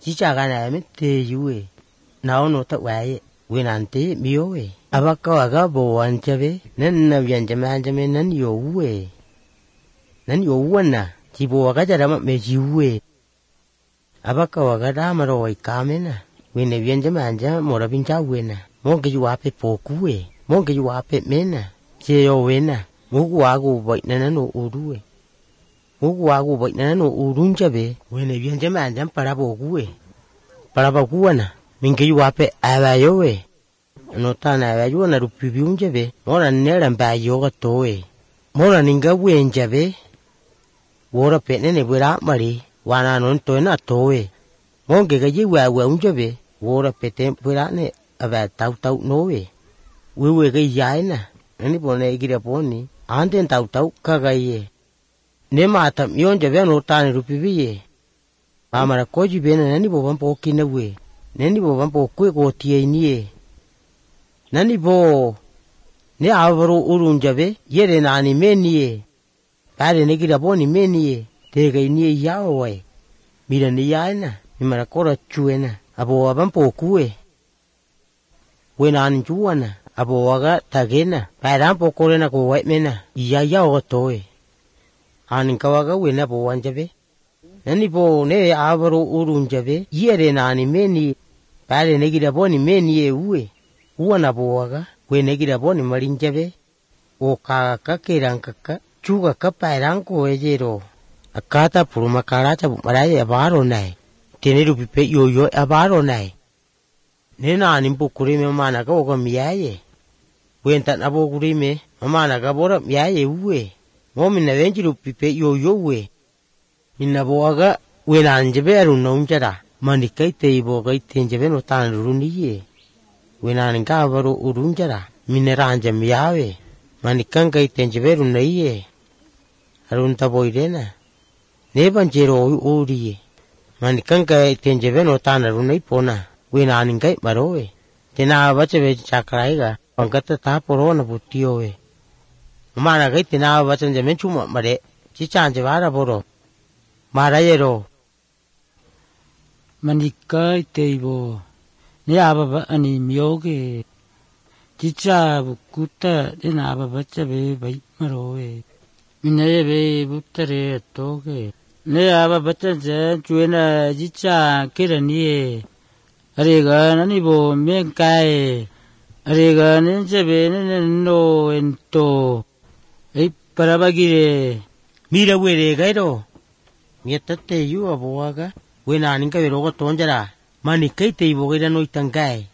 Chicha gana me te yue. Now no ta way. When ante mioe. Abaka bo anchave. Nan na yanjamanjame nan yo way. Nan yo wana. Chibo agajama me yue. Abaka wagadamaro kamena. When a yanjamanja morabinja wena. Monkey you up at pokue. Monkey you up at mena. Cheo wena. Muguago white nanano udue. Muguago white nanano udunjabe. When a yanjamanjam parabogue. Parabaguana. Minke you up at avayoe. Notana avayona rupiunjabe. More than near and by yoga toe. More than inga wenjabe. Water petnene without Marie. One on toina toe. Monkey gaji unjabe. Water petem without it. About tout no way. We were gay yaina. Anybody get a pony. Anten tout kagaye. Nemata yonja veno tani rupiviye. Amara koji bena nani bo poking away. Nani bo quick or tie. Nani bo. Ne avaro urunjabe. Yet an animenie. Bad and get a bony menie. Take a near Yahweh. Midan the yaina. Imarakora chuena. Abo abampo kue. When an juana, aboaga tagena, parampo corena go white mena, yaya or toy. An kawaga win up one jave. Any bo ne avaro urunjave, yet in animeni, bad and negida boni meni ue. One aboaga, when negida boni marin jave, o kaka, chuga caparanco ejero. A cata puruma carata maraya baronai. Teneru pipe yo a baronai. Nena nimpo kurime mana ka oka miaye. Wentan abo kurime mana ka bora miaye uwe. Momin na venjiru pipe yo we. Minna boaga wena anjebe aru no unjara. Manikai te ibo kai tenjebe no tan runiye. Wena ninka baro urunjara. Minera anja miawe. Manikan kai tenjebe runaiye. Arun taboirena. Neban jero uriye. Manikan kai tenjebe no tan runai pona. We naning kai maroe. Tina bache ve chakraiga. Pangkata ta porona putioe. Mana kai tina bache jame chuma mare. Chicha jevara boro. Marayero. Manikai teibo. Ne aba ani mioge. Chicha bukuta tina aba bache ve bai maroe. Minaye ve butare toge. Ne aba bache je chuena chicha kiranie. Arega nani bo menkai. Arega ninjebe no ento. Ei parabagire. Mira were gairo. Mietate yu aboaga. Wena ninka veroga tonjara. Manikai te ibogira no itangai.